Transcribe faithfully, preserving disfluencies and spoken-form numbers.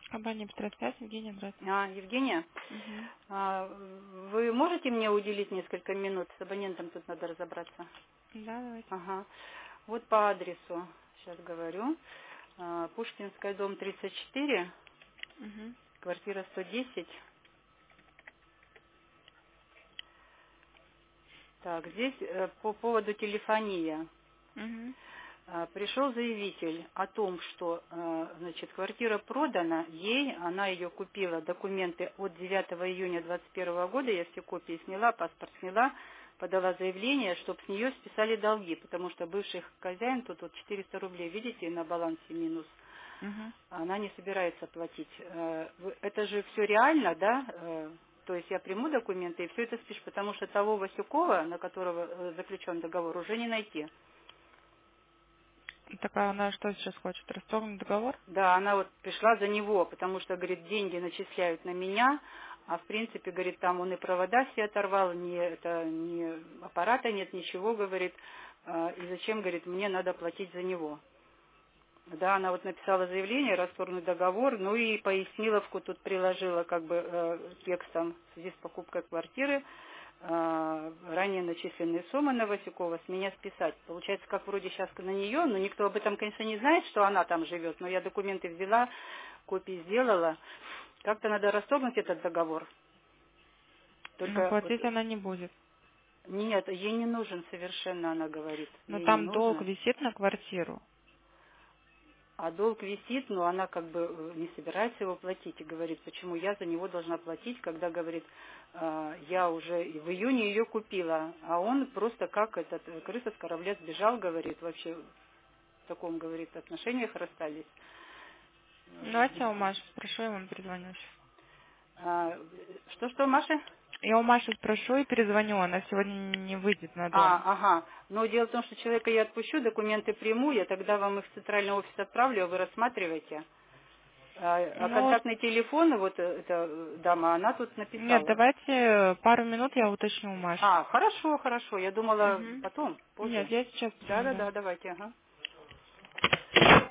Компания Петрос пять, Евгения, здравствуйте. А, Евгения, Угу. а, вы можете мне уделить несколько минут? С абонентом тут надо разобраться. Да, давайте. Ага. Вот по адресу, сейчас говорю. А, Пушкинская, дом тридцать четыре, Угу. квартира сто десять. Так, здесь э, по поводу телефонии. Угу. А, Пришел заявитель о том, что э, значит, квартира продана ей, она ее купила, документы от девятого июня двадцать первого года, я все копии сняла, паспорт сняла, подала заявление, чтобы с нее списали долги, потому что бывший хозяин тут вот четыреста рублей, видите, на балансе минус, Угу. она не собирается платить. Э, вы- Это же все реально, да? Э, То есть я приму документы и все это спишу, потому что того Васюкова, на которого э, заключен договор, уже не найти. Так а она что сейчас хочет? Расторгнуть договор? Да, она вот пришла за него, потому что, говорит, деньги начисляют на меня, а в принципе, говорит, там он и провода все оторвал, ни, это, ни аппарата нет, ничего, говорит, а, и зачем, говорит, мне надо платить за него. Да, она вот написала заявление, расторгнуть договор, ну и поясниловку тут приложила как бы э, текстом в связи с покупкой квартиры, э, ранее начисленные суммы на Васюкова с меня списать. Получается, как вроде сейчас на нее, но никто об этом, конечно, не знает, что она там живет, но я документы взяла, копии сделала. Как-то надо расторгнуть этот договор. Но Только вот, платить она не будет. нет, ей не нужен совершенно, она говорит, Но ей не там долг нужно. висит на квартиру. А долг висит, но она как бы э, не собирается его платить и говорит, почему я за него должна платить, когда, говорит, «А, я уже и в июне ее купила, а он просто как этот э, крыса с корабля сбежал, говорит, вообще в таком, говорит, отношениях расстались. Давайте я у Маши спрошу, я вам перезвоню сейчас. А, Что-что, Маша? Я у Маши спрошу и перезвоню, она сегодня не выйдет на А, дом. ага. Но дело в том, что человека я отпущу, документы приму, я тогда вам их в центральный офис отправлю, а вы рассматриваете. А, а Ну, контактный телефон, вот э, эта э, дама, она тут нет, написала. давайте пару минут я уточню у Маши. А, хорошо, хорошо. Я думала Угу. потом, Нет, позже. я сейчас приму, да. Да-да-да, давайте, ага.